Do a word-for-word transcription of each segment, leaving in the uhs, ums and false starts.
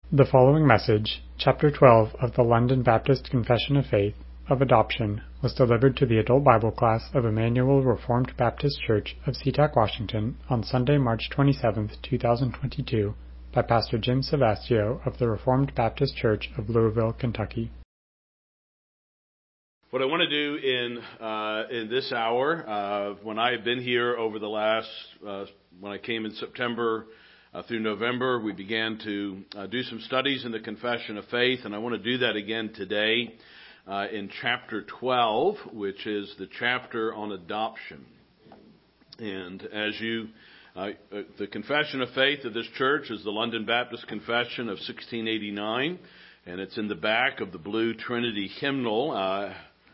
The following message, Chapter twelve of the London Baptist Confession of Faith of Adoption, was delivered to the adult Bible class of Emmanuel Reformed Baptist Church of SeaTac, Washington, on Sunday, March twenty-seventh, two thousand twenty-two, by Pastor Jim Savastio of the Reformed Baptist Church of Louisville, Kentucky. What I want to do in uh, in this hour, uh, when I have been here over the last, uh, when I came in September uh, through November, we began to uh, do some studies in the Confession of Faith, and I want to do that again today uh, in chapter twelve, which is the chapter on adoption. And as you, uh, the Confession of Faith of this church is the London Baptist Confession of sixteen eighty-nine, and it's in the back of the blue Trinity hymnal. Uh,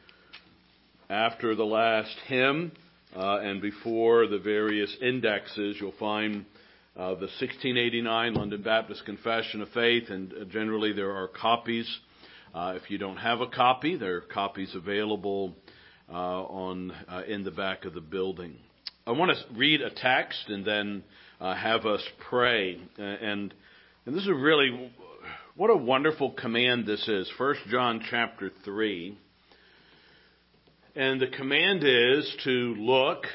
After the last hymn uh, and before the various indexes, you'll find uh, the sixteen eighty-nine London Baptist Confession of Faith, and uh, generally there are copies. Uh, if you don't have a copy, there are copies available uh, on uh, in the back of the building. I want to read a text and then uh, have us pray. And, and this is really, what a wonderful command this is. First John chapter three. And the command is to look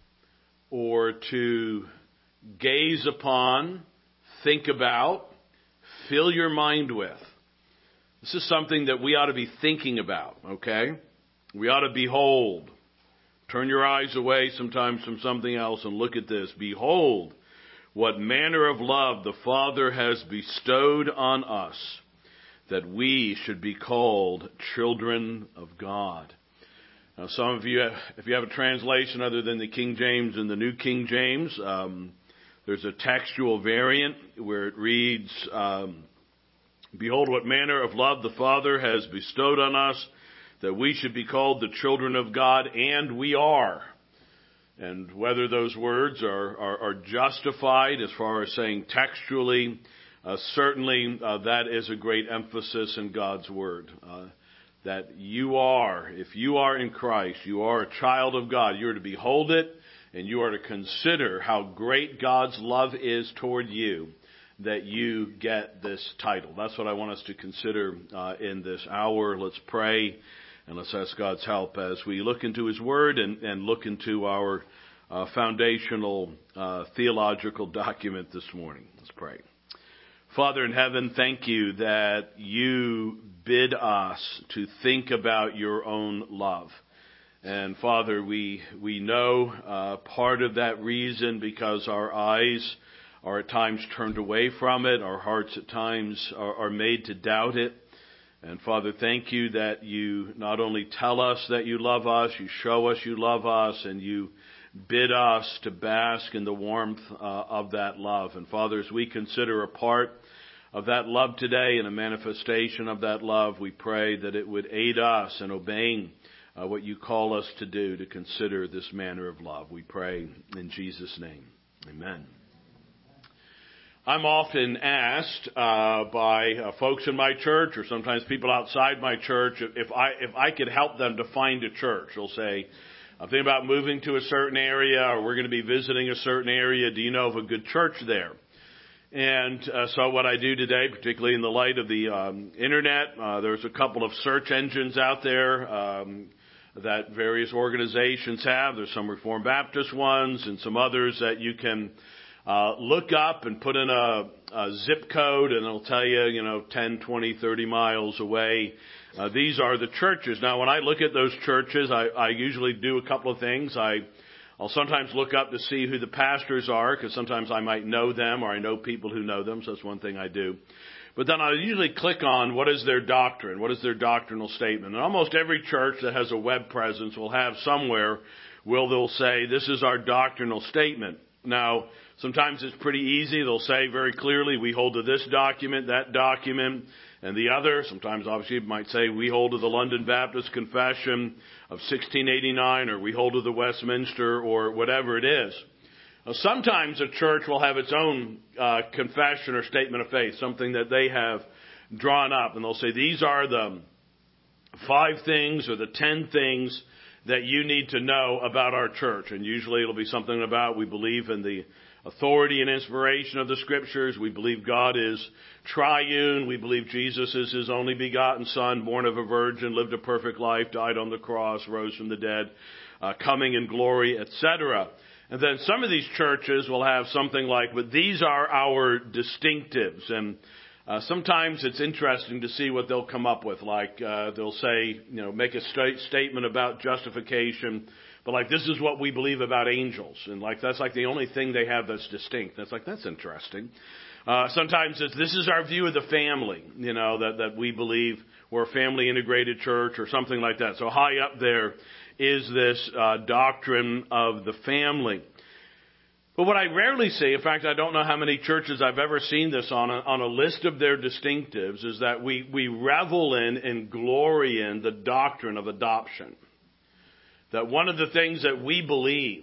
or to gaze upon, think about, fill your mind with. This is something that we ought to be thinking about, okay? We ought to behold. Turn your eyes away sometimes from something else and look at this. Behold, what manner of love the Father has bestowed on us, that we should be called children of God. Now, some of you, if you have a translation other than the King James and the New King James, um, there's a textual variant where it reads, um, Behold what manner of love the Father has bestowed on us, that we should be called the children of God, and we are. And whether those words are, are, are justified as far as saying textually, uh, certainly uh, that is a great emphasis in God's Word. Uh, That you are, if you are in Christ, you are a child of God. You are to behold it, and you are to consider how great God's love is toward you, that you get this title. That's what I want us to consider uh, in this hour. Let's pray, and let's ask God's help as we look into His Word and, and look into our uh, foundational uh, theological document this morning. Let's pray. Father in heaven, thank you that you bid us to think about your own love. And Father, we we know uh, part of that reason because our eyes are at times turned away from it. Our hearts at times are, are made to doubt it. And Father, thank you that you not only tell us that you love us, you show us you love us, and you bid us to bask in the warmth uh, of that love. And Father, as we consider a part of that love today and a manifestation of that love, we pray that it would aid us in obeying uh, what you call us to do, to consider this manner of love. We pray in Jesus' name. Amen. I'm often asked uh, by uh, folks in my church, or sometimes people outside my church, if I if I could help them to find a church. They'll say, I'm thinking about moving to a certain area, or we're going to be visiting a certain area. Do you know of a good church there? And uh, so what I do today, particularly in the light of the um, Internet, uh, there's a couple of search engines out there um, that various organizations have. There's some Reformed Baptist ones and some others that you can uh, look up and put in a, a zip code, and it'll tell you, you know, ten, twenty, thirty miles away. Uh, these are the churches. Now, when I look at those churches, I, I usually do a couple of things. I I'll sometimes look up to see who the pastors are, because sometimes I might know them or I know people who know them, so that's one thing I do. But then I usually click on what is their doctrine, what is their doctrinal statement. And almost every church that has a web presence will have somewhere where they'll say, this is our doctrinal statement. Now, sometimes it's pretty easy. They'll say very clearly, we hold to this document, that document, and the other. Sometimes, obviously, it might say, we hold to the London Baptist Confession of sixteen eighty-nine, or we hold to the Westminster, or whatever it is. Now, sometimes a church will have its own uh, confession or statement of faith, something that they have drawn up, and they'll say, these are the five things or the ten things that you need to know about our church. And usually it'll be something about we believe in the authority and inspiration of the Scriptures. We believe God is triune. We believe Jesus is His only begotten Son, born of a virgin, lived a perfect life, died on the cross, rose from the dead, uh, coming in glory, et cetera. And then some of these churches will have something like, but these are our distinctives. And uh, sometimes it's interesting to see what they'll come up with. Like uh, they'll say, you know, make a st- statement about justification, but like, this is what we believe about angels. And like, that's like the only thing they have that's distinct. That's like, that's interesting. Uh, sometimes it's, this is our view of the family, you know, that, that we believe we're a family integrated church or something like that. So high up there is this uh, doctrine of the family. But what I rarely see, in fact, I don't know how many churches I've ever seen this on, a, on a list of their distinctives, is that we, we revel in and glory in the doctrine of adoption. That one of the things that we believe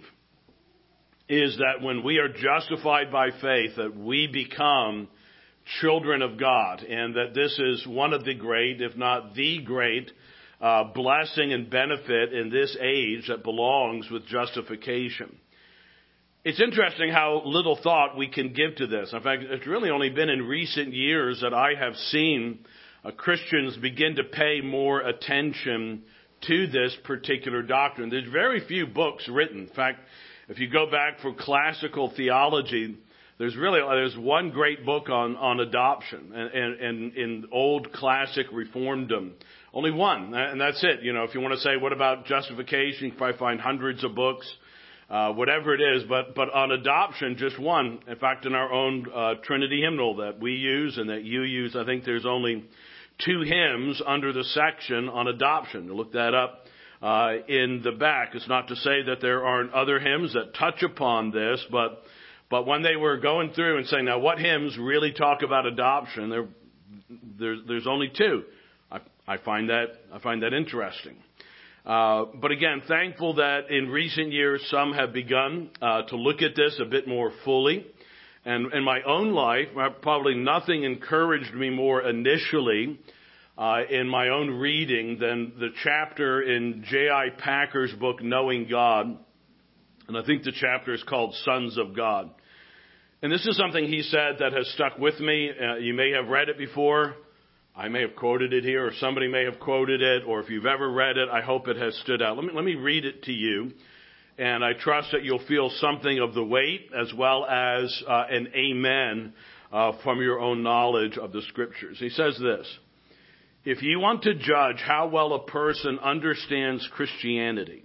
is that when we are justified by faith, that we become children of God, and that this is one of the great, if not the great, uh, blessing and benefit in this age that belongs with justification. It's interesting how little thought we can give to this. In fact, it's really only been in recent years that I have seen uh, Christians begin to pay more attention to this particular doctrine. There's very few books written. In fact, if you go back for classical theology, there's really there's one great book on, on adoption, and, and, and in old classic reformdom, only one, and that's it. You know, if you want to say what about justification, you can probably find hundreds of books, uh, whatever it is. But but on adoption, just one. In fact, in our own uh, Trinity hymnal that we use and that you use, I think there's only two hymns under the section on adoption. Look that up uh, in the back. It's not to say that there aren't other hymns that touch upon this, but but when they were going through and saying, now what hymns really talk about adoption, there, there there's only two. I, I find that I find that interesting. Uh, but again, thankful that in recent years some have begun uh, to look at this a bit more fully. And in my own life, probably nothing encouraged me more initially uh, in my own reading than the chapter in J I Packer's book, Knowing God. And I think the chapter is called Sons of God. And this is something he said that has stuck with me. Uh, you may have read it before. I may have quoted it here, or somebody may have quoted it, or if you've ever read it, I hope it has stood out. Let me, let me read it to you. And I trust that you'll feel something of the weight as well as uh, an amen uh, from your own knowledge of the Scriptures. He says this: if you want to judge how well a person understands Christianity,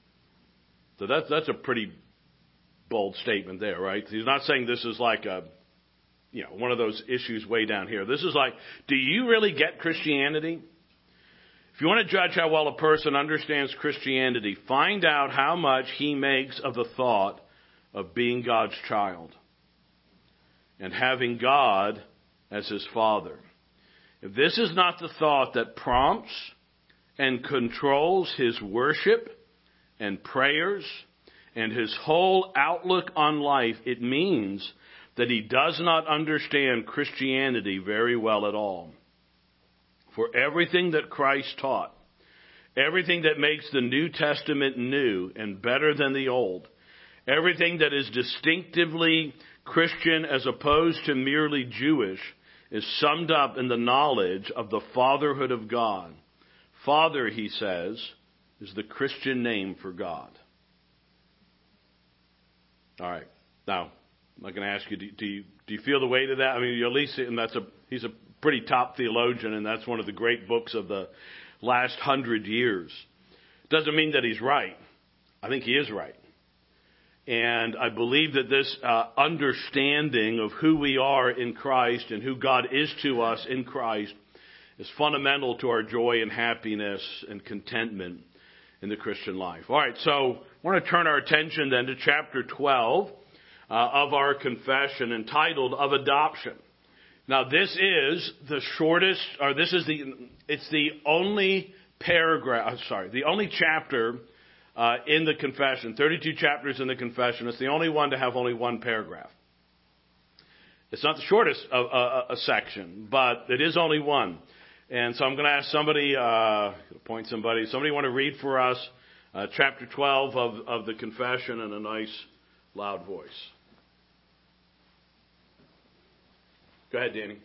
so that's, that's a pretty bold statement there, right? He's not saying this is like a, you know, one of those issues way down here. This is like, do you really get Christianity? If you want to judge how well a person understands Christianity, find out how much he makes of the thought of being God's child and having God as his Father. If this is not the thought that prompts and controls his worship and prayers and his whole outlook on life, it means that he does not understand Christianity very well at all. For everything that Christ taught, everything that makes the New Testament new and better than the Old, everything that is distinctively Christian as opposed to merely Jewish, is summed up in the knowledge of the fatherhood of God. Father, he says, is the Christian name for God. All right. Now, I'm not going to ask you, do, do you, do you feel the weight of that? I mean, you at least, and that's a, he's a pretty top theologian, and that's one of the great books of the last hundred years. Doesn't mean that he's right. I think he is right. And I believe that this uh, understanding of who we are in Christ and who God is to us in Christ is fundamental to our joy and happiness and contentment in the Christian life. All right, so I want to turn our attention then to chapter twelve uh, of our confession, entitled Of Adoption. Now, this is the shortest, or this is the, it's the only paragraph, sorry, the only chapter uh, in the confession, thirty-two chapters in the confession. It's the only one to have only one paragraph. It's not the shortest of uh, a section, but it is only one. And so I'm going to ask somebody, uh, appoint somebody, somebody want to read for us uh, chapter twelve of, of the confession in a nice, loud voice. Go ahead, Danny.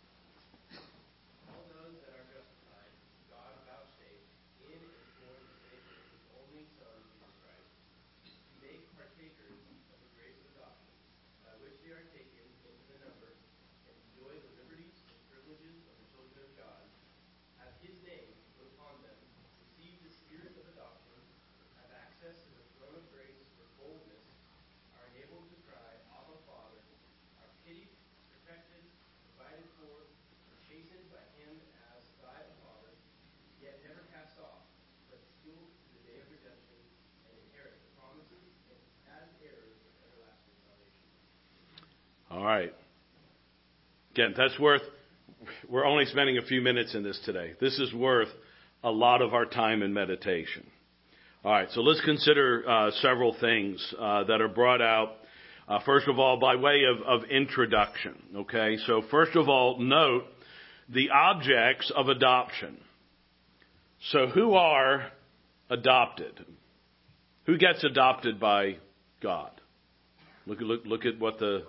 All those that are justified, God vouchsafed in and for the sake of his only Son, Jesus Christ, to make partakers of the grace of adoption, by which they are taken into the number, and enjoy the liberties and privileges of the children of God. Have his name put upon them, receive the spirit of adoption, have access to the throne of grace for boldness, are enabled to cry, Abba, Father, are pitied, protected, provided for, chastened by him as by a father, yet never cast off, but sealed to the day of redemption, and inherit the promises and as heirs of everlasting salvation. All right. Again, that's worth, we're only spending a few minutes in this today. This is worth a lot of our time in meditation. All right, so let's consider uh, several things uh, that are brought out, uh, first of all, by way of, of introduction. Okay, so first of all, note the objects of adoption. So who are adopted? Who gets adopted by God? Look, look, look at what the...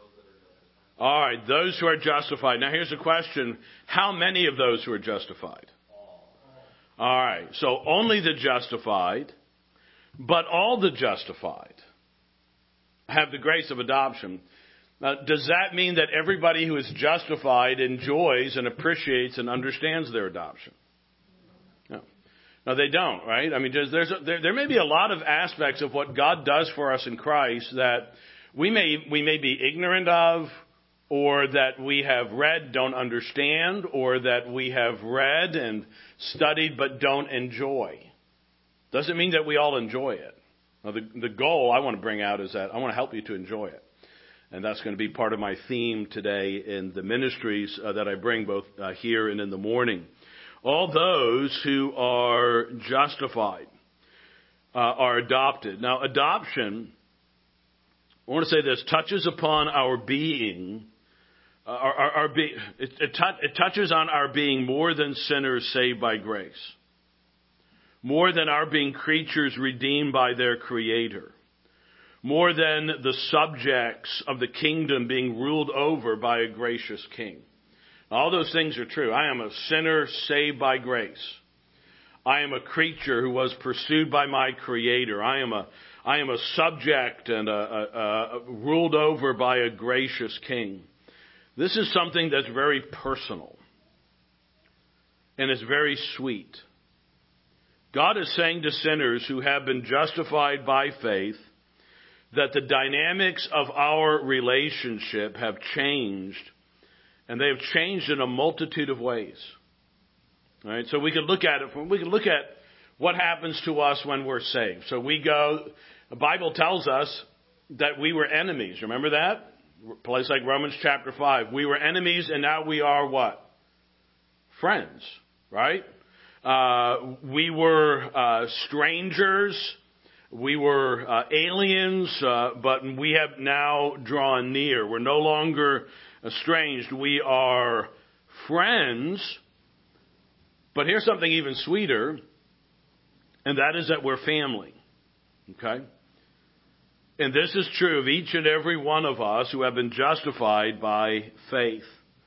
All right, those who are justified. Now here's the question. How many of those who are justified? All right, so only the justified, but all the justified have the grace of adoption. Now, does that mean that everybody who is justified enjoys and appreciates and understands their adoption? No. No, they don't, right? I mean, there's, there's a, there, there may be a lot of aspects of what God does for us in Christ that we may we may be ignorant of, or that we have read, don't understand, or that we have read and studied but don't enjoy. Doesn't mean that we all enjoy it. Now, the, the goal I want to bring out is that I want to help you to enjoy it. And that's going to be part of my theme today in the ministries uh, that I bring both uh, here and in the morning. All those who are justified uh, are adopted. Now, adoption, I want to say this, touches upon our being. Uh, our, our, our be, it, it, t- it touches on our being more than sinners saved by grace. More than our being creatures redeemed by their Creator. More than the subjects of the kingdom being ruled over by a gracious King. All those things are true. I am a sinner saved by grace. I am a creature who was pursued by my Creator. I am a I am a subject and a, a, a, ruled over by a gracious King. This is something that's very personal. And it's very sweet. God is saying to sinners who have been justified by faith that the dynamics of our relationship have changed, and they have changed in a multitude of ways. All right, so we can look at it. We can look at what happens to us when we're saved. So we go. The Bible tells us that we were enemies. Remember that? A place like Romans chapter five. We were enemies, and now we are what? Friends. Right? Uh, we were uh, strangers. We were uh, aliens, uh, but we have now drawn near. We're no longer estranged. We are friends. But here's something even sweeter, and that is that we're family. Okay? And this is true of each and every one of us who have been justified by faith.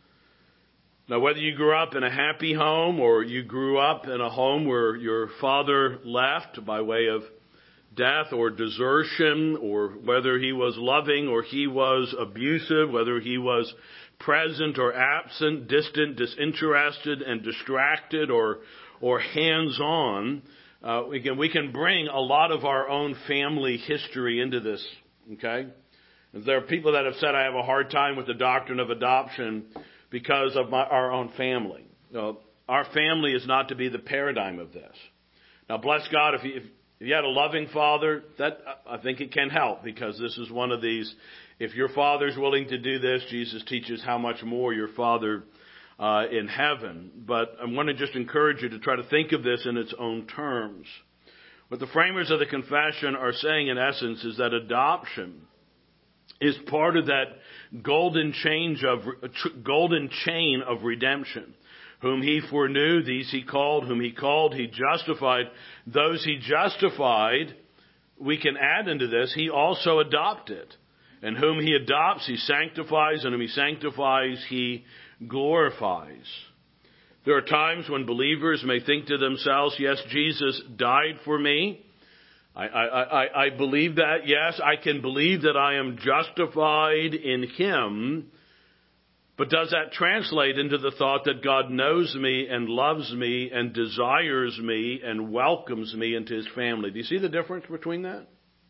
Now, whether you grew up in a happy home or you grew up in a home where your father left by way of death or desertion, or whether he was loving or he was abusive, whether he was present or absent, distant, disinterested, and distracted, or or hands-on, uh, we can we can bring a lot of our own family history into this. Okay, there are people that have said I have a hard time with the doctrine of adoption because of my, our own family. You know, our family is not to be the paradigm of this. Now, bless God, if you, if, if you had a loving father, that I think it can help, because this is one of these. If your father's willing to do this, Jesus teaches how much more your father uh, in heaven. But I want to just encourage you to try to think of this in its own terms. What the framers of the confession are saying, in essence, is that adoption is part of that golden change of golden chain of redemption. Whom he foreknew, these he called. Whom he called, he justified. Those he justified, we can add into this, he also adopted. And whom he adopts, he sanctifies, and whom he sanctifies, he glorifies. There are times when believers may think to themselves, yes, Jesus died for me. I, I, I, I believe that, yes, I can believe that I am justified in him. But does that translate into the thought that God knows me and loves me and desires me and welcomes me into his family? Do you see the difference between that?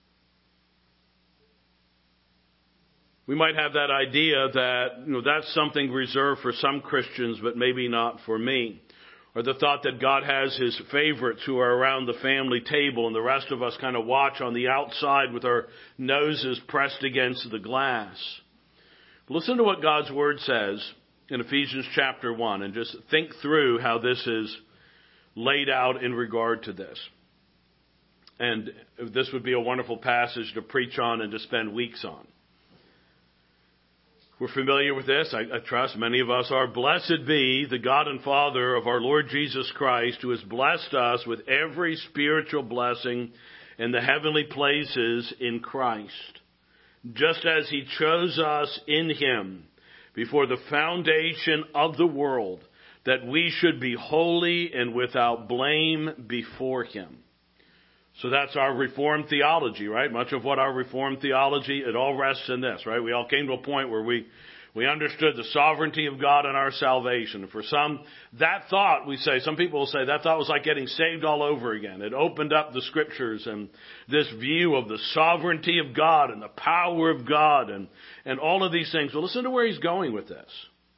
We might have that idea that, you know, that's something reserved for some Christians, but maybe not for me. Or the thought that God has his favorites who are around the family table and the rest of us kind of watch on the outside with our noses pressed against the glass. Listen to what God's Word says in Ephesians chapter one and just think through how this is laid out in regard to this. And this would be a wonderful passage to preach on and to spend weeks on. We're familiar with this. I, I trust many of us are. Blessed be the God and Father of our Lord Jesus Christ, who has blessed us with every spiritual blessing in the heavenly places in Christ, just as he chose us in him before the foundation of the world, that we should be holy and without blame before him. So that's our Reformed theology, right? Much of what our Reformed theology, it all rests in this, right? We all came to a point where we, we understood the sovereignty of God and our salvation. For some, that thought, we say, some people will say, that thought was like getting saved all over again. It opened up the scriptures and this view of the sovereignty of God and the power of God and, and all of these things. Well, listen to where he's going with this.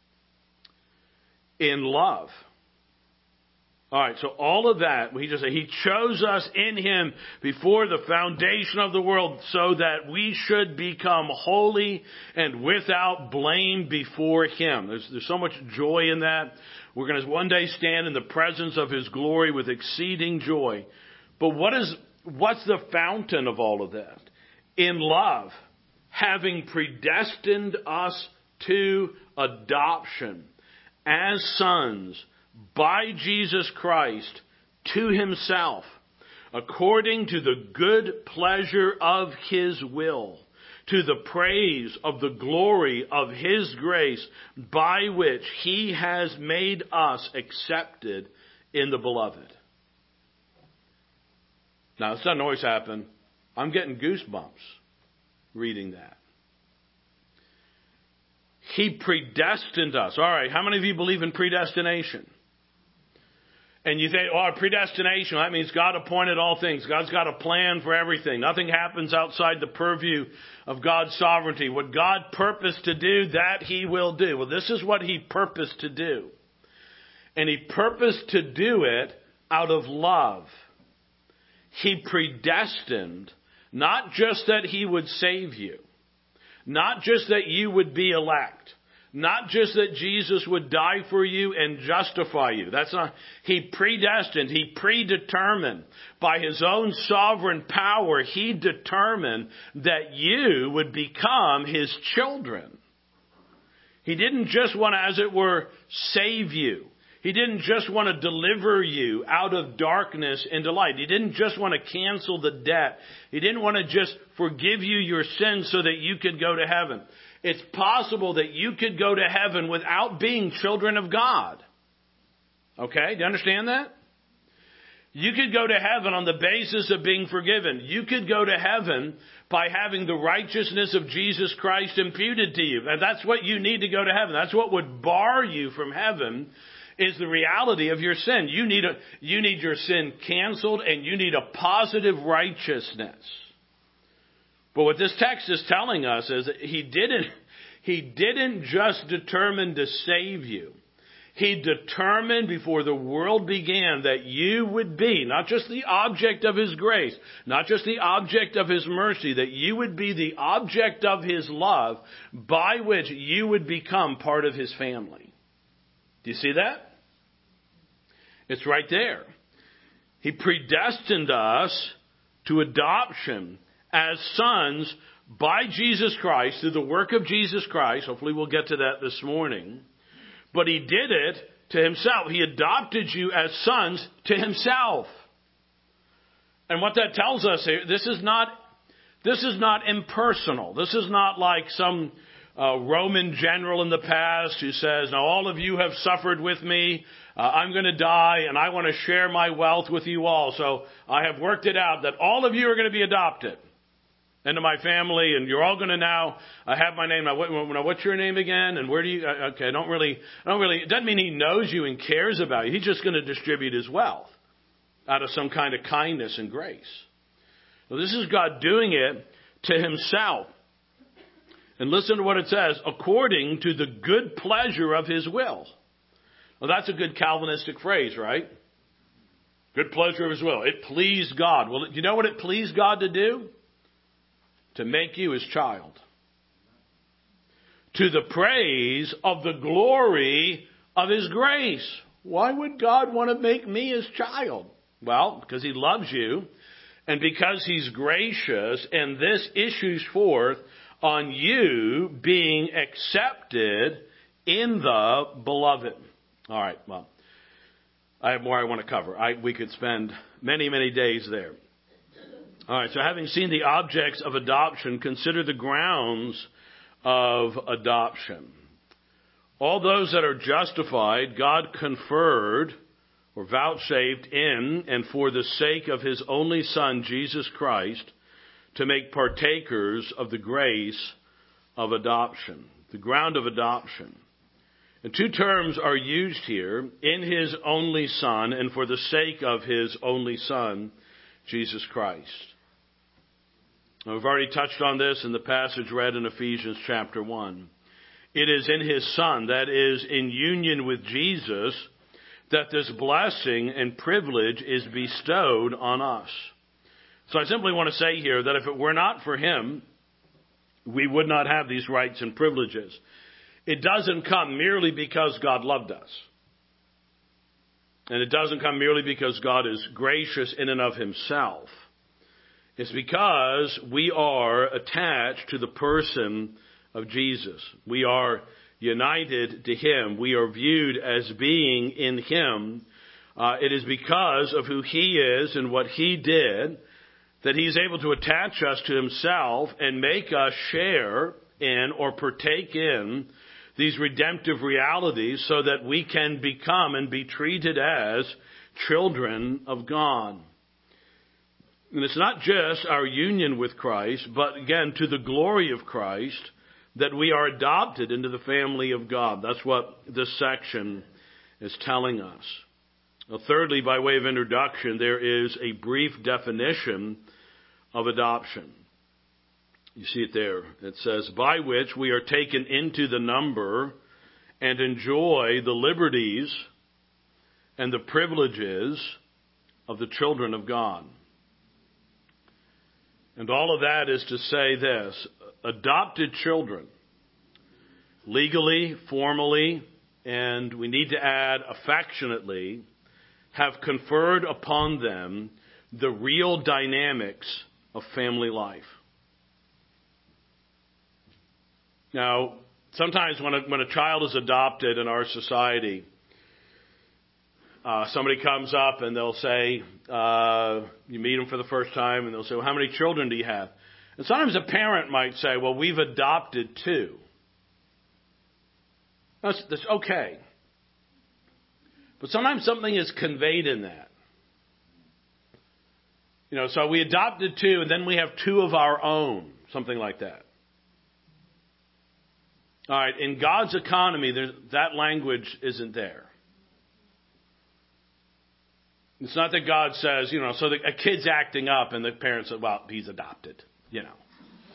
In love. All right, so all of that, he just said, he chose us in him before the foundation of the world so that we should become holy and without blame before him. There's, there's so much joy in that. We're going to one day stand in the presence of his glory with exceeding joy. But what is, what's the fountain of all of that? In love, having predestined us to adoption as sons by Jesus Christ to himself, according to the good pleasure of his will, to the praise of the glory of his grace, by which he has made us accepted in the beloved. Now, this doesn't always happen. I'm getting goosebumps reading that. He predestined us. All right, how many of you believe in predestination? And you think, oh, predestination, that means God appointed all things. God's got a plan for everything. Nothing happens outside the purview of God's sovereignty. What God purposed to do, that he will do. Well, this is what he purposed to do. And he purposed to do it out of love. He predestined, not just that he would save you, not just that you would be elect, not just that Jesus would die for you and justify you. That's not, he predestined, he predetermined. By his own sovereign power, he determined that you would become his children. He didn't just want to, as it were, save you. He didn't just want to deliver you out of darkness into light. He didn't just want to cancel the debt. He didn't want to just forgive you your sins so that you could go to heaven. It's possible that you could go to heaven without being children of God. Okay? Do you understand that? You could go to heaven on the basis of being forgiven. You could go to heaven by having the righteousness of Jesus Christ imputed to you. And that's what you need to go to heaven. That's what would bar you from heaven, is the reality of your sin. You need a, you need your sin canceled, and you need a positive righteousness. But what this text is telling us is that he didn't, he didn't just determine to save you. He determined before the world began that you would be not just the object of his grace, not just the object of his mercy, that you would be the object of his love, by which you would become part of his family. Do you see that? It's right there. He predestined us to adoption as sons by Jesus Christ, through the work of Jesus Christ. Hopefully we'll get to that this morning. But he did it to himself. He adopted you as sons to himself. And what that tells us here, this is not This is not impersonal. This is not like some uh, Roman general in the past who says, now all of you have suffered with me. Uh, I'm going to die and I want to share my wealth with you all. So I have worked it out that all of you are going to be adopted into my family, and you're all going to now uh, have my name. Now, what, what's your name again? And where do you? Uh, okay, I don't really, I don't really. It doesn't mean he knows you and cares about you. He's just going to distribute his wealth out of some kind of kindness and grace. Well, this is God doing it to himself. And listen to what it says: according to the good pleasure of his will. Well, that's a good Calvinistic phrase, right? Good pleasure of his will. It pleased God. Well, you know what it pleased God to do? To make you his child. To the praise of the glory of his grace. Why would God want to make me his child? Well, because he loves you and because he's gracious, and this issues forth on you being accepted in the beloved. All right, well, I have more I want to cover. I, we could spend many, many days there. All right, so having seen the objects of adoption, consider the grounds of adoption. All those that are justified, God conferred or vouchsafed in and for the sake of his only Son, Jesus Christ, to make partakers of the grace of adoption, the ground of adoption. And two terms are used here: in his only Son and for the sake of his only Son, Jesus Christ. Now, we've already touched on this in the passage read in Ephesians chapter one. It is in his Son, that is, in union with Jesus, that this blessing and privilege is bestowed on us. So I simply want to say here that if it were not for him, we would not have these rights and privileges. It doesn't come merely because God loved us. And it doesn't come merely because God is gracious in and of himself. It's because we are attached to the person of Jesus. We are united to him. We are viewed as being in him. Uh, it is because of who he is and what he did that he's able to attach us to himself and make us share in or partake in these redemptive realities so that we can become and be treated as children of God. And it's not just our union with Christ, but again, to the glory of Christ, that we are adopted into the family of God. That's what this section is telling us. Well, thirdly, by way of introduction, there is a brief definition of adoption. You see it there. It says, by which we are taken into the number and enjoy the liberties and the privileges of the children of God. And all of that is to say this: adopted children, legally, formally, and we need to add affectionately, have conferred upon them the real dynamics of family life. Now, sometimes when a, when a child is adopted in our society, Uh, somebody comes up and they'll say, uh, you meet them for the first time and they'll say, well, how many children do you have? And sometimes a parent might say, well, we've adopted two. That's, that's okay. But sometimes something is conveyed in that. You know, so we adopted two and then we have two of our own, something like that. All right, in God's economy, that language isn't there. It's not that God says, you know, so the, a kid's acting up and the parents say, well, he's adopted, you know.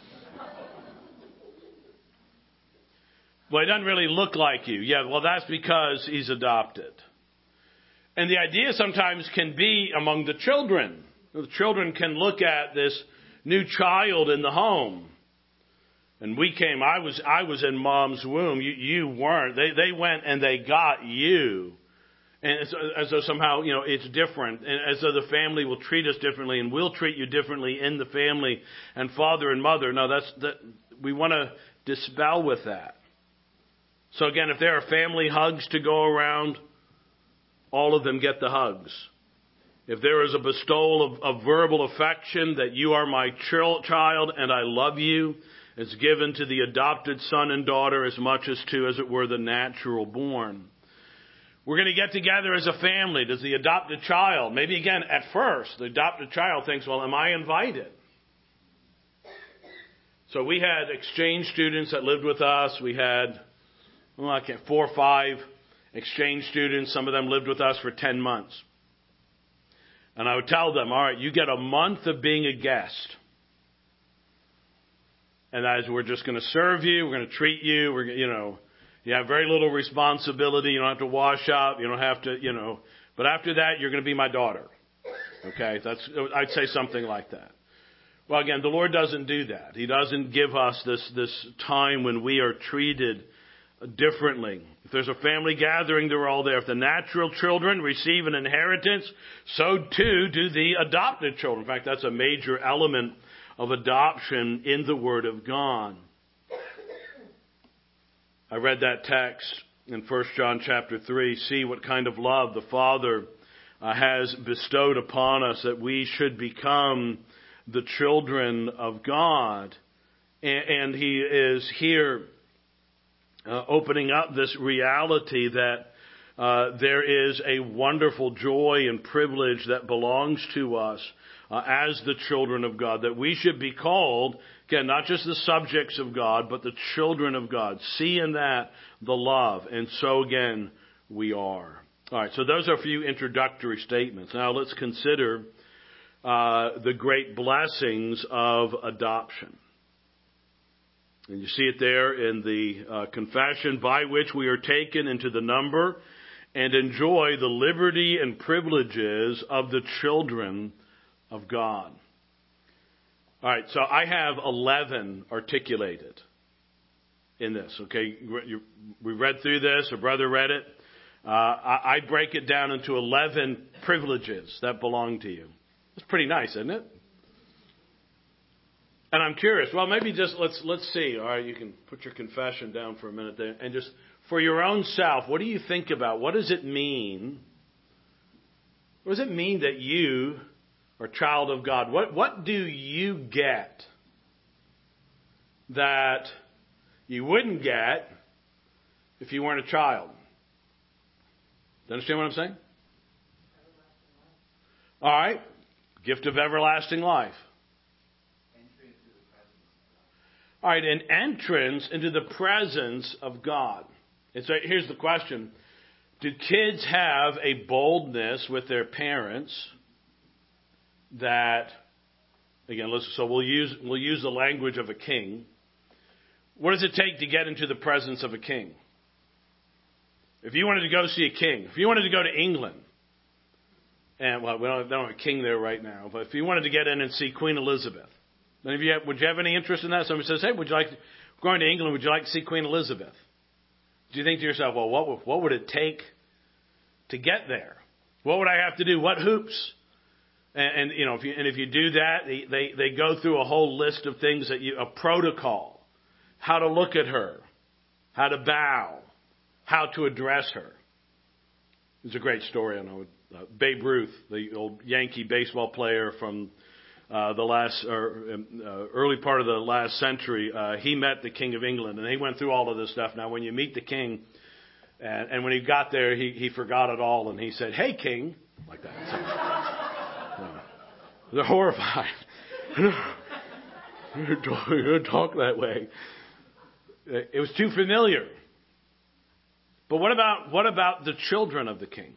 Well, it doesn't really look like you. Yeah, well, that's because he's adopted. And the idea sometimes can be among the children. The children can look at this new child in the home. And we came, I was I was in mom's womb. You, you weren't. They, they went and they got you. And as, as though somehow, you know, it's different. And as though the family will treat us differently and we'll treat you differently in the family and father and mother. No, that's that. We want to dispel with that. So again, if there are family hugs to go around, all of them get the hugs. if there is a bestowal of, of verbal affection that you are my ch- child and I love you, it's given to the adopted son and daughter as much as to, as it were, the natural born. We're going to get together as a family. Does the adopted child, maybe again at first, the adopted child thinks, well, am I invited? So we had exchange students that lived with us. We had, well, I can't, four or five exchange students. Some of them lived with us for ten months. And I would tell them, all right, you get a month of being a guest. And as we're just going to serve you, we're going to treat you, we're, you know, you have very little responsibility. You don't have to wash up. You don't have to, you know, but after that, you're going to be my daughter. Okay. That's, I'd say something like that. Well, again, the Lord doesn't do that. He doesn't give us this, this time when we are treated differently. If there's a family gathering, they're all there. If the natural children receive an inheritance, so too do the adopted children. In fact, that's a major element of adoption in the Word of God. I read that text in First John chapter three. See what kind of love the Father uh, has bestowed upon us that we should become the children of God. And, and He is here Uh, opening up this reality that uh, there is a wonderful joy and privilege that belongs to us uh, as the children of God, that we should be called, again, not just the subjects of God, but the children of God. See in that the love. And so, again, we are. All right, so those are a few introductory statements. Now let's consider uh, the great blessings of adoption. And you see it there in the uh, confession, by which we are taken into the number and enjoy the liberty and privileges of the children of God. All right, so I have eleven articulated in this, okay? You, we read through this, a brother read it. Uh, I, I break it down into eleven privileges that belong to you. It's pretty nice, isn't it? And I'm curious, well, maybe just let's let's see. All right, you can put your confession down for a minute there. And just for your own self, what do you think about? What does it mean? What does it mean that you are a child of God? What, what do you get that you wouldn't get if you weren't a child? Do you understand what I'm saying? All right. Gift of everlasting life. All right, an entrance into the presence of God. And so here's the question. Do kids have a boldness with their parents that, again, listen, so we'll use, we'll use the language of a king. What does it take to get into the presence of a king? If you wanted to go see a king, if you wanted to go to England, and well, we don't, don't have a king there right now, but if you wanted to get in and see Queen Elizabeth, then if you have, would you have any interest in that? Somebody says, hey, would you like, to, going to England, would you like to see Queen Elizabeth? Do you think to yourself, well, what would, what would it take to get there? What would I have to do? What hoops? And, and you know, if you, and if you do that, they, they, they go through a whole list of things that you, a protocol, how to look at her, how to bow, how to address her. It's a great story. I know uh, Babe Ruth, the old Yankee baseball player from uh, the last or uh, early part of the last century. Uh, he met the King of England, and he went through all of this stuff. Now, when you meet the king, and, and when he got there, he, he forgot it all, and he said, "Hey, King," like that. So, uh, they're horrified. You don't talk that way. It was too familiar. But what about what about the children of the king?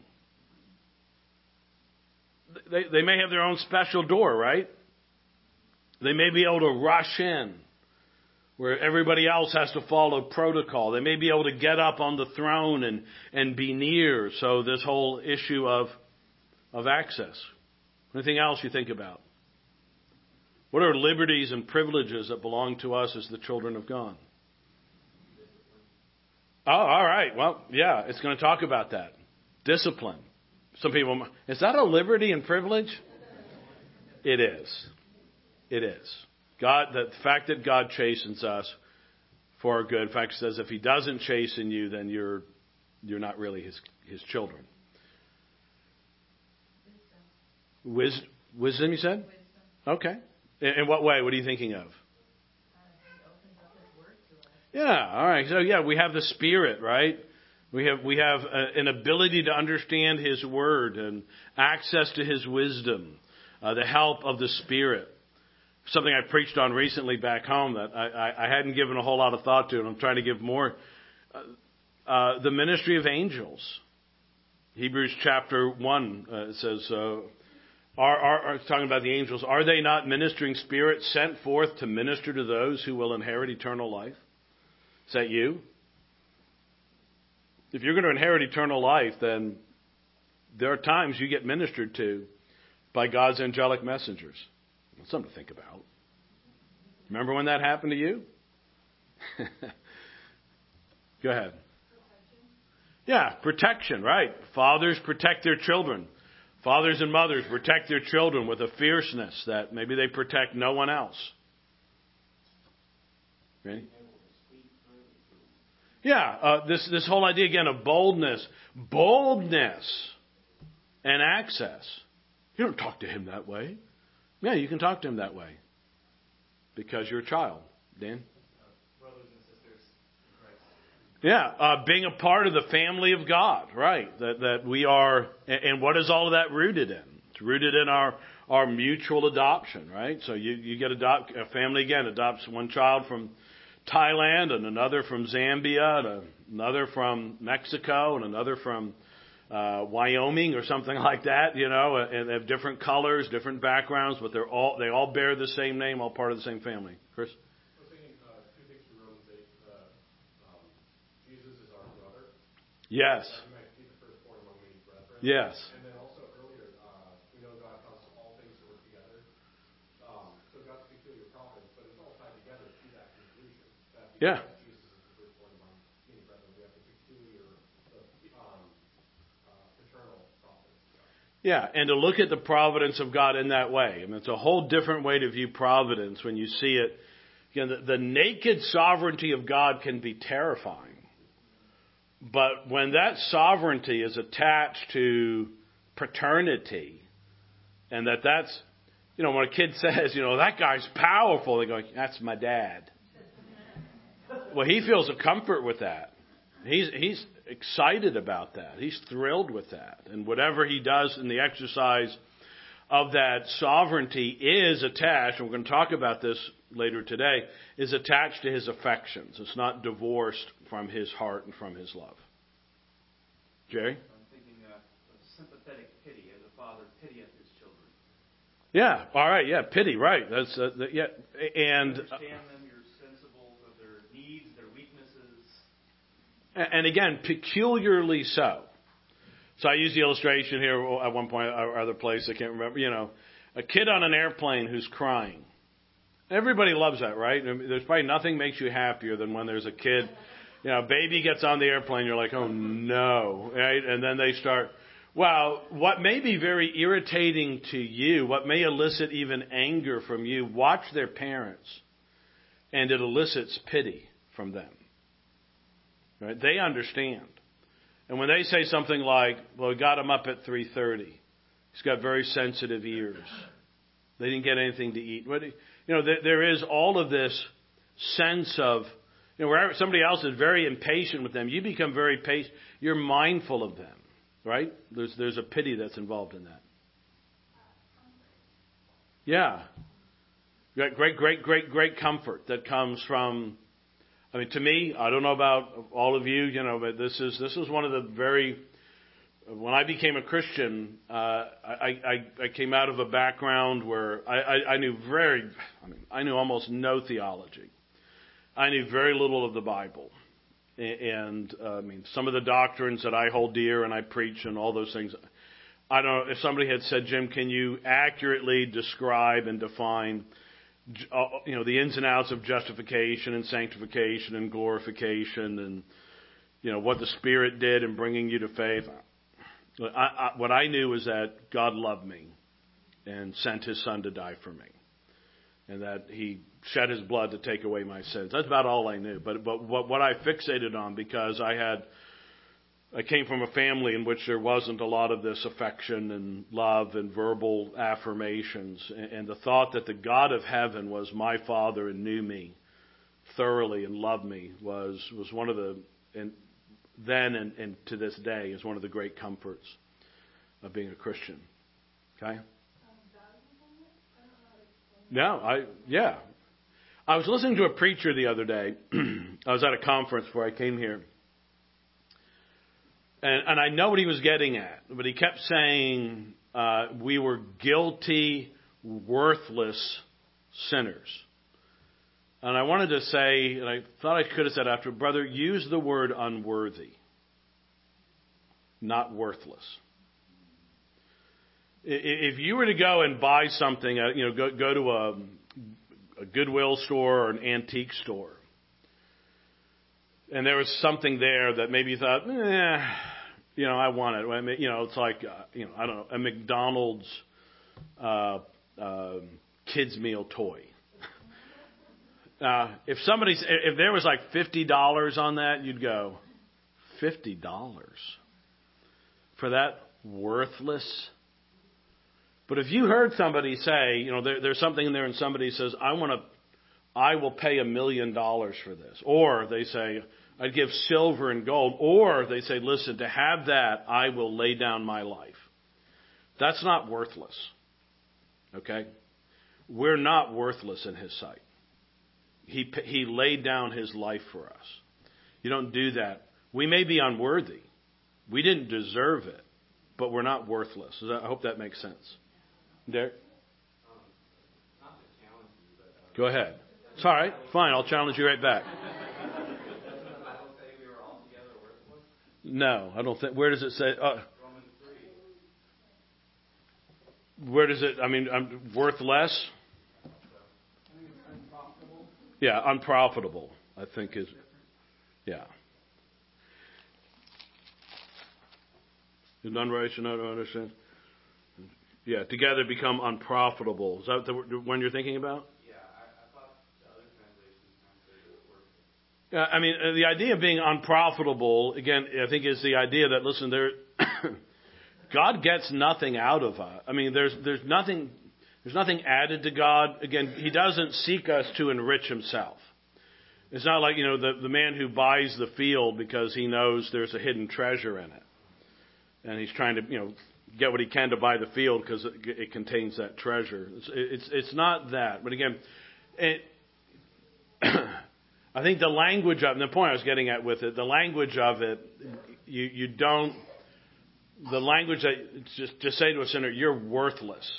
They they may have their own special door, right? They may be able to rush in where everybody else has to follow protocol. They may be able to get up on the throne and, and be near. So this whole issue of of access. Anything else you think about? What are liberties and privileges that belong to us as the children of God? Oh, all right. Well, yeah, it's going to talk about that. Discipline. Some people, is that a liberty and privilege? It is. It is. God, the fact that God chastens us for our good. In fact, it says if He doesn't chasten you, then you're you're not really His His children. Wis- wisdom, you said? Okay. In, in what way? What are you thinking of? Yeah, all right. So, yeah, we have the Spirit, right? We have we have a, an ability to understand His Word and access to His wisdom, uh, the help of the Spirit. Something I preached on recently back home that I, I, I hadn't given a whole lot of thought to, and I'm trying to give more. Uh, uh, the ministry of angels. Hebrews chapter one uh, says, uh, are, are, are talking about the angels, are they not ministering spirits sent forth to minister to those who will inherit eternal life? Is that you? If you're going to inherit eternal life, then there are times you get ministered to by God's angelic messengers. That's something to think about. Remember when that happened to you? Go ahead. Protection. Yeah, protection, right. Fathers protect their children. Fathers and mothers protect their children with a fierceness that maybe they protect no one else. Ready? Yeah, uh, this this whole idea again of boldness, boldness, and access. You don't talk to him that way. Yeah, you can talk to him that way because you're a child. Dan? Brothers and sisters in Christ. Yeah, uh, being a part of the family of God, right? That that we are, and what is all of that rooted in? It's rooted in our our mutual adoption, right? So you you get adopt a family again adopts one child from Thailand and another from Zambia and another from Mexico and another from uh, Wyoming or something like that, you know, and they have different colors, different backgrounds, but they're all they all bear the same name, all part of the same family. Chris? I was thinking uh, two things from Romans eight. Uh, um, Jesus is our brother. Yes. Uh, he might be the firstborn among many brethren. Yes. And then also earlier, uh, we know God causes all things to work together. Um, so God's peculiar providence, but it's all tied together to that conclusion. That because Yeah. Jesus is the firstborn among many brethren, we have the peculiar the, um, uh, paternal providence. Yeah, and to look at the providence of God in that way. I mean, it's a whole different way to view providence when you see it. You know, the, the naked sovereignty of God can be terrifying. But when that sovereignty is attached to paternity, and that that's, you know, when a kid says, you know, that guy's powerful, they go, that's my dad. Well, he feels a comfort with that. He's he's excited about that. He's thrilled with that. And whatever he does in the exercise of that sovereignty is attached, and we're going to talk about this later today, is attached to his affections. It's not divorced from his heart and from his love. Jerry? I'm thinking uh, of sympathetic pity, as a father pitieth his children. Yeah, all right, yeah, pity, right. That's uh, the, yeah, and You understand them, you're sensible of their needs, their weaknesses. and again, peculiarly so. So I used the illustration here at one point or other place, I can't remember, you know, a kid on an airplane who's crying. Everybody loves that, right? I mean, there's probably nothing makes you happier than when there's a kid, you know, a baby gets on the airplane, you're like, oh no, right? And then they start, well, what may be very irritating to you, what may elicit even anger from you, watch their parents, and it elicits pity from them. Right? They understand. And when they say something like, well, we got him up at three thirty. He's got very sensitive ears. They didn't get anything to eat. You know, there is all of this sense of, you know, wherever somebody else is very impatient with them, you become very patient. You're mindful of them, right? There's there's a pity that's involved in that. Yeah. Great, great, great, great comfort that comes from, I mean, to me, I don't know about all of you, you know, but this is this is one of the very, when I became a Christian, uh, I, I, I came out of a background where I, I, I knew very, I mean, I knew almost no theology. I knew very little of the Bible. And, uh, I mean, some of the doctrines that I hold dear and I preach and all those things, I don't know, if somebody had said, Jim, can you accurately describe and define you know, the ins and outs of justification and sanctification and glorification and, you know, what the Spirit did in bringing you to faith. I, I, what I knew was that God loved me and sent His Son to die for me. And that He shed His blood to take away my sins. That's about all I knew. But, but what, what I fixated on, because I had I came from a family in which there wasn't a lot of this affection and love and verbal affirmations. And the thought that the God of heaven was my Father and knew me thoroughly and loved me was, was one of the, and then and, and to this day, is one of the great comforts of being a Christian. Okay? No, I, yeah. I was listening to a preacher the other day. I was at a conference before I came here. And, and I know what he was getting at, but he kept saying uh, we were guilty, worthless sinners. And I wanted to say, and I thought I could have said after, brother, use the word unworthy, not worthless. If you were to go and buy something, you know, go, go to a, a Goodwill store or an antique store, and there was something there that maybe you thought, eh, you know, I want it. I mean, you know, it's like, uh, you know, I don't know, a McDonald's uh, uh, kids meal toy. Uh, if somebody, if there was like fifty dollars on that, you'd go, fifty dollars for that worthless. But if you heard somebody say, you know, there, there's something in there, and somebody says, I want to, I will pay a million dollars for this, or they say, I'd give silver and gold, or they say, listen, to have that, I will lay down my life. That's not worthless. Okay? We're not worthless in His sight. He he laid down His life for us. You don't do that. We may be unworthy. We didn't deserve it, but we're not worthless. I hope that makes sense. Derek? Um, not to challenge you, but... Uh, Go ahead. It's all right. Fine. I'll challenge you right back. Doesn't the Bible say we were altogether worthless? No, I don't think. Where does it say? Uh, Romans three. where does it? I mean, I'm worth less. Yeah, unprofitable, I think is, yeah. Is unrighteous, I don't understand. Yeah, together become unprofitable. Is that the one you're thinking about? Yeah, I, I thought the other translations translated it worthless. Yeah, I mean, uh, the idea of being unprofitable, again, I think is the idea that, listen, there, God gets nothing out of us. I mean, there's there's nothing... There's nothing added to God. Again, He doesn't seek us to enrich Himself. It's not like, you know, the, the man who buys the field because he knows there's a hidden treasure in it. And he's trying to, you know, get what he can to buy the field because it, it contains that treasure. It's, it's, it's not that. But again, it, I think the language of, and the point I was getting at with it, the language of it, you, you don't, the language that, just, just say to a sinner, you're worthless,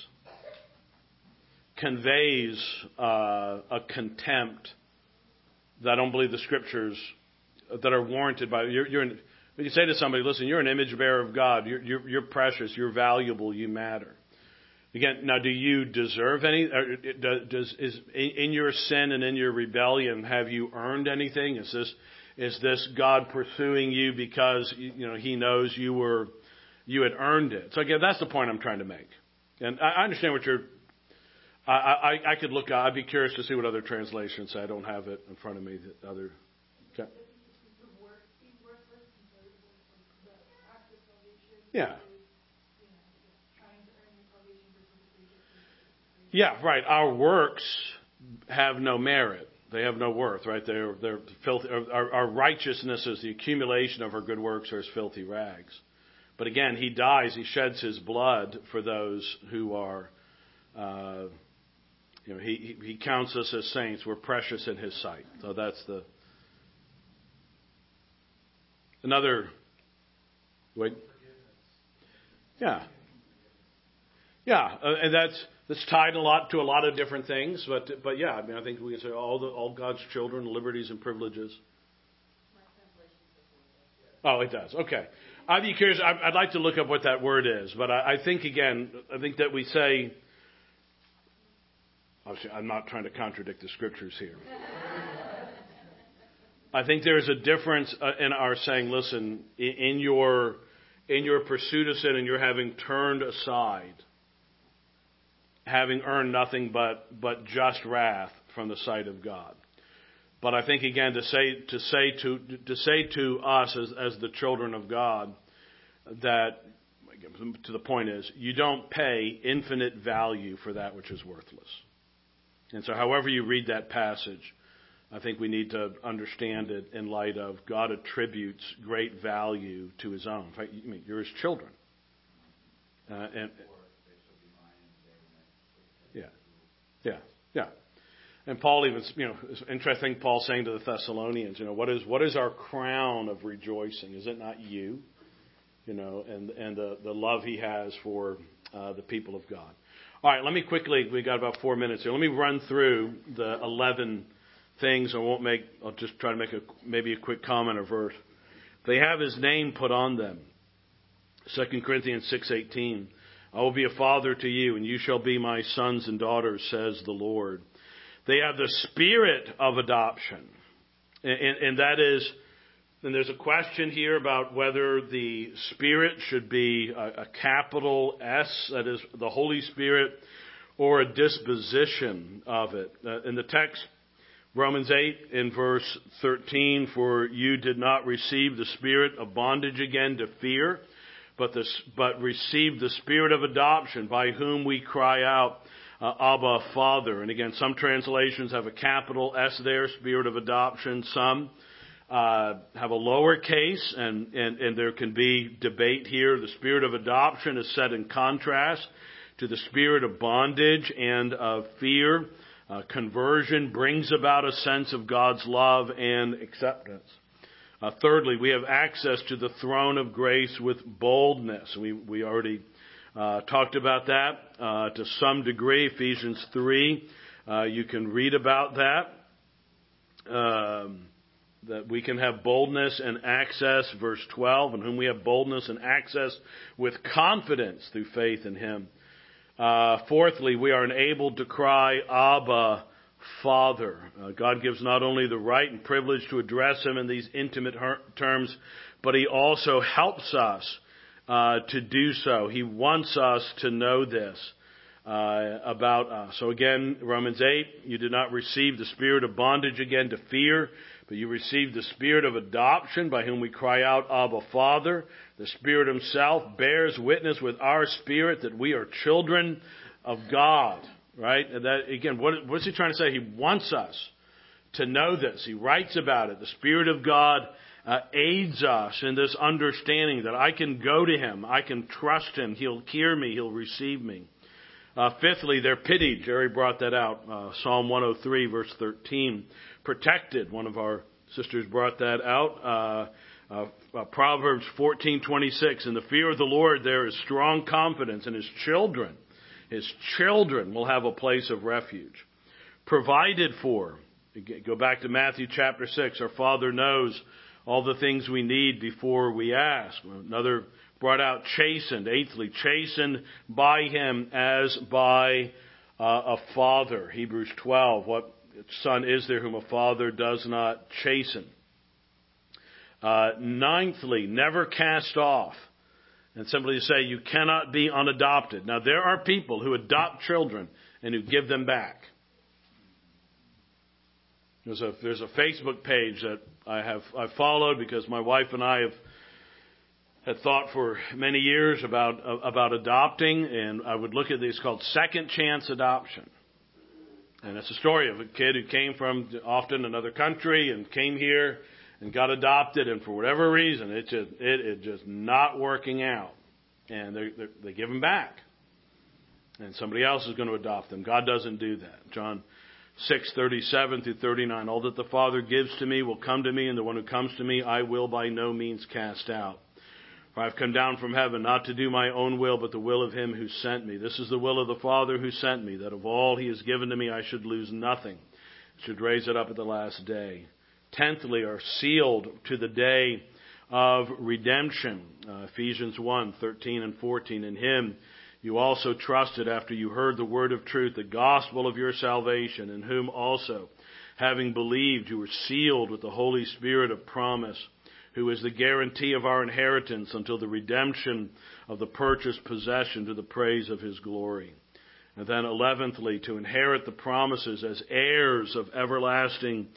conveys uh, a contempt that I don't believe the Scriptures that are warranted by. You're, you're an, you say to somebody, listen, you're an image bearer of God. You're, you're, you're precious. You're valuable. You matter. Again, now, do you deserve any? Or does is in your sin and in your rebellion, have you earned anything? Is this is this God pursuing you because you know He knows you were you had earned it? So again, that's the point I'm trying to make. And I understand what you're. I, I, I could look. I'd be curious to see what other translations say. I don't have it in front of me. The other. Okay. Yeah. Yeah, right. Our works have no merit. They have no worth, right? They're they're filthy. Our, our righteousness is the accumulation of our good works, or as filthy rags. But again, He dies. He sheds His blood for those who are. Uh, You know, he, he counts us as saints. We're precious in His sight. So that's the another. Wait. Yeah. Yeah, uh, and that's that's tied a lot to a lot of different things. But but yeah, I mean, I think we can say all the all God's children, liberties and privileges. Oh, it does. Okay. I'd be curious. I'd like to look up what that word is. But I, I think again, I think that we say. Obviously, I'm not trying to contradict the Scriptures here. I think there is a difference in our saying, listen, in your in your pursuit of sin and you're having turned aside, having earned nothing but, but just wrath from the sight of God. But I think again to say to say to to say to us as as the children of God that, to the point is, you don't pay infinite value for that which is worthless. And so however you read that passage, I think we need to understand it in light of God attributes great value to his own. In fact, I mean, you're his children. Uh, and yeah, yeah, yeah. And Paul even, you know, it's interesting. Paul saying to the Thessalonians, you know, what is what is our crown of rejoicing? Is it not you? You know, and and the the love he has for uh, the people of God. All right, let me quickly. We got about four minutes here. Let me run through the eleven things. I won't make. I'll just try to make a maybe a quick comment or verse. They have his name put on them. Second Corinthians six eighteen. I will be a father to you, and you shall be my sons and daughters, says the Lord. They have the spirit of adoption, and, and, and that is. And there's a question here about whether the Spirit should be a, a capital S, that is the Holy Spirit, or a disposition of it. Uh, in the text, Romans eight in verse thirteen, for you did not receive the spirit of bondage again to fear, but, the, but received the spirit of adoption, by whom we cry out, uh, Abba, Father. And again, some translations have a capital S there, spirit of adoption. Some Uh, have a lowercase, and, and, and there can be debate here. The spirit of adoption is set in contrast to the spirit of bondage and of fear. Uh, conversion brings about a sense of God's love and acceptance. Uh, thirdly, we have access to the throne of grace with boldness. We, we already uh, talked about that uh, to some degree. Ephesians three, uh, you can read about that. Um, That we can have boldness and access, verse twelve, in whom we have boldness and access with confidence through faith in him. Uh, fourthly, we are enabled to cry, Abba, Father. Uh, God gives not only the right and privilege to address him in these intimate her- terms, but he also helps us uh, to do so. He wants us to know this uh, about us. So again, Romans eight, you did not receive the spirit of bondage again to fear, but you received the spirit of adoption, by whom we cry out, Abba, Father. The Spirit himself bears witness with our spirit that we are children of God. Right? And that, again, what, what is he trying to say? He wants us to know this. He writes about it. The Spirit of God uh, aids us in this understanding that I can go to him. I can trust him. He'll hear me. He'll receive me. Uh, fifthly, they're pitied. Jerry brought that out. Uh, Psalm one oh three, verse thirteen. Protected. One of our sisters brought that out. Uh, uh, uh, Proverbs fourteen twenty-six. In the fear of the Lord there is strong confidence, and his children, his children will have a place of refuge. Provided for. Go back to Matthew chapter six. Our Father knows all the things we need before we ask. Another brought out chastened. Eighthly, chastened by him as by uh, a father. Hebrews twelve. What son is there whom a father does not chasten? Uh, ninthly, never cast off. And simply to say you cannot be unadopted. Now there are people who adopt children and who give them back. There's a, there's a Facebook page that I have I followed because my wife and I have had thought for many years about about adopting, and I would look at this called Second Chance Adoption. And it's a story of a kid who came from often another country and came here and got adopted, and for whatever reason, it just it, it just not working out, and they they give him back, and somebody else is going to adopt them. God doesn't do that. John six thirty-seven through thirty-nine. All that the Father gives to me will come to me, and the one who comes to me I will by no means cast out. For I have come down from heaven not to do my own will, but the will of him who sent me. This is the will of the Father who sent me, that of all he has given to me I should lose nothing, should raise it up at the last day. Tenthly, are sealed to the day of redemption. Uh, Ephesians one thirteen and fourteen. In him you also trusted after you heard the word of truth, the gospel of your salvation, in whom also, having believed, you were sealed with the Holy Spirit of promise, who is the guarantee of our inheritance until the redemption of the purchased possession to the praise of his glory. And then eleventhly, to inherit the promises as heirs of everlasting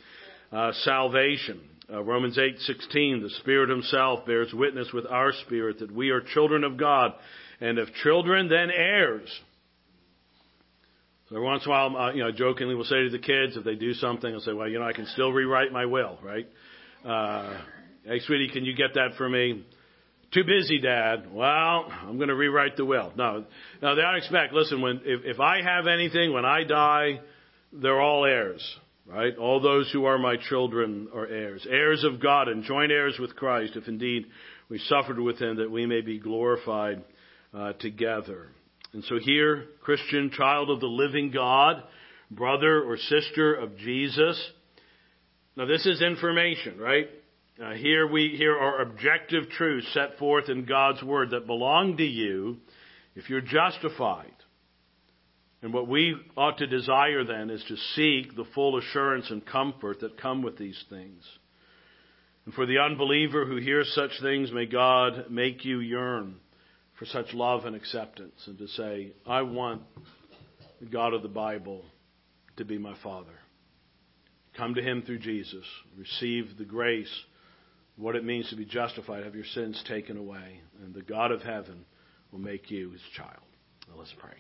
uh, salvation. Uh, Romans eight sixteen, the Spirit Himself bears witness with our spirit that we are children of God, and if children, then heirs. So every once in a while, uh, you know, jokingly we'll say to the kids, if they do something, I'll say, well, you know, I can still rewrite my will, right? Uh, hey, sweetie, can you get that for me? Too busy, Dad. Well, I'm going to rewrite the will. No, no, they don't expect, listen, when if, if I have anything, when I die, they're all heirs. Right? All those who are my children are heirs. Heirs of God and joint heirs with Christ, if indeed we suffered with Him, that we may be glorified uh, together. And so here, Christian, child of the living God, brother or sister of Jesus. Now this is information, right? Uh, here we here are objective truths set forth in God's Word that belong to you if you're justified. And what we ought to desire then is to seek the full assurance and comfort that come with these things. And for the unbeliever who hears such things, may God make you yearn for such love and acceptance and to say, I want the God of the Bible to be my Father. Come to Him through Jesus. Receive the grace, what it means to be justified, have your sins taken away. And the God of heaven will make you His child. Now let's pray.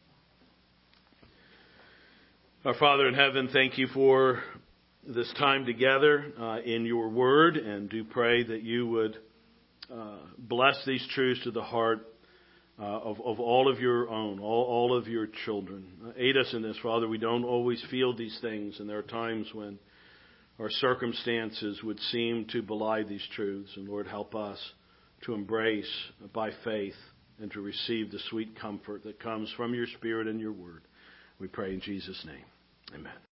Our Father in heaven, thank you for this time together uh, in your word, and do pray that you would uh, bless these truths to the heart uh, of, of all of your own, all, all of your children. Uh, aid us in this, Father. We don't always feel these things, and there are times when our circumstances would seem to belie these truths. And Lord, help us to embrace by faith and to receive the sweet comfort that comes from your Spirit and your word. We pray in Jesus' name. Amen.